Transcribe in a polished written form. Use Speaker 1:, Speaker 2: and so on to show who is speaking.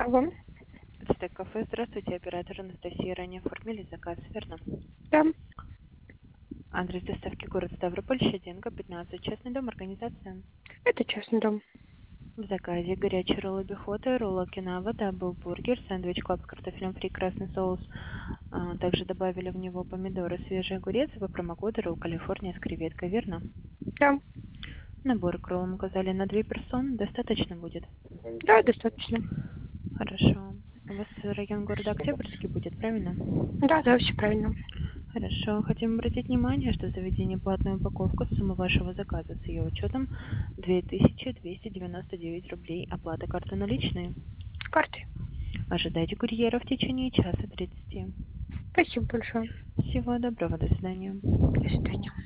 Speaker 1: Алло.
Speaker 2: Стейк кафе. Здравствуйте, оператор Анастасия. Ранее оформили заказ, верно?
Speaker 1: Да,
Speaker 2: Адрес доставки город Ставрополь, Щеденко, 15, частный дом, организация.
Speaker 1: это частный дом.
Speaker 2: В заказе горячие роллы бихота, ролл окинава, дабл-бургер, сэндвич клаб с картофелем фри, красный соус. Также добавили в него помидоры, свежий огурец и по промокоду ролл Калифорния с креветкой, верно?
Speaker 1: Да,
Speaker 2: Набор к роллам указали на 2 персоны, достаточно будет?
Speaker 1: да, достаточно.
Speaker 2: Хорошо. У вас район города Октябрьский будет, правильно?
Speaker 1: Да, да, все правильно.
Speaker 2: Хорошо. Хотим обратить внимание, что заведение платную упаковку суммы вашего заказа с ее учетом 2299 рублей. Оплата карты наличные.
Speaker 1: С картой.
Speaker 2: Ожидайте курьера в течение часа 30.
Speaker 1: Спасибо большое.
Speaker 2: Всего доброго. До свидания.
Speaker 1: До свидания.